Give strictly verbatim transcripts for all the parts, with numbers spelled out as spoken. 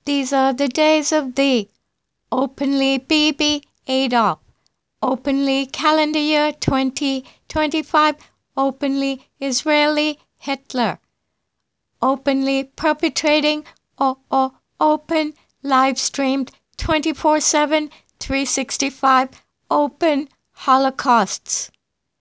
These are the days of thee. Openly Bibi Adolf. Openly calendar year twenty twenty-five. Openly Israeli Hitler. Openly perpetrating, oh, oh, open, live streamed twenty-four seven, three sixty-five, open holocausts.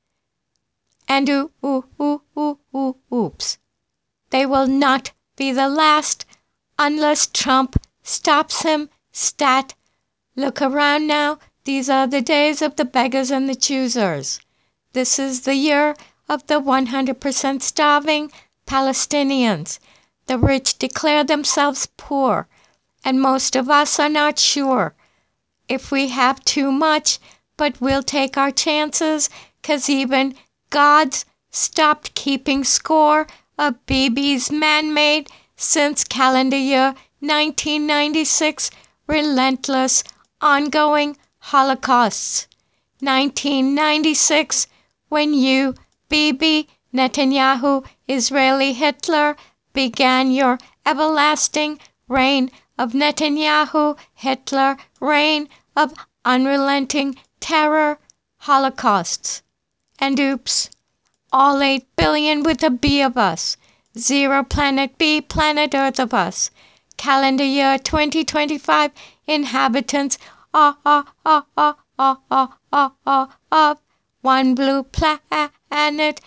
And ooh, ooh, ooh, ooh, ooh, oops. They will not be the last unless Trump stops him, stat. Look around now. These are the days of the beggars and the choosers. This is the year of the one hundred percent starving Palestinians. The rich declare themselves poor, and most of us are not sure if we have too much, but we'll take our chances, 'cause even God's stopped keeping score of Bibi's man-made since calendar year nineteen ninety-six relentless, ongoing holocausts. nineteen ninety-six, when you, Bibi Netanyahu, Israeli Hitler, began your everlasting reign of Netanyahu, Hitler, reign of unrelenting terror, holocausts. And oops, all eight billion with a B of us, zero planet B, planet Earth of us, calendar year twenty twenty-five inhabitants, ah, ah, ah, ah, ah, ah, ah, ah, of one blue planet,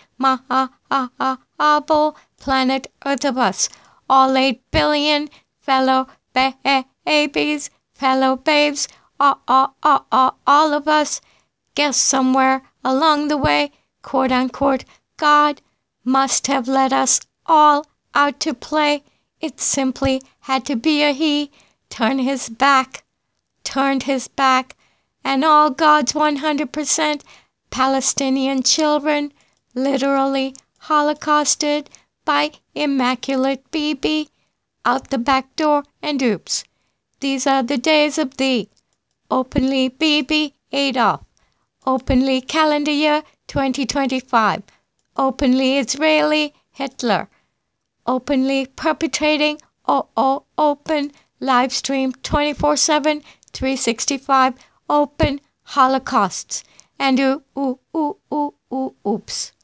mahabal planet Earth of us, all eight billion fellow babies, fellow babes, ah, ah, ah, ah, all of us. Guess somewhere along the way, quote unquote, God must have let us all out to play. It simply had to be a he, turn his back, turned his back, and all God's one hundred percent Palestinian children literally holocausted by Immaculate Bibi out the back door, and oops. These are the days of thee. Openly Bibi Adolf. Openly calendar year twenty twenty-five. Openly Israeli Hitler. Openly perpetrating, oh, oh, open, live stream twenty-four seven, three sixty-five, open holocausts. And ooh, ooh, ooh, ooh, ooh, oops.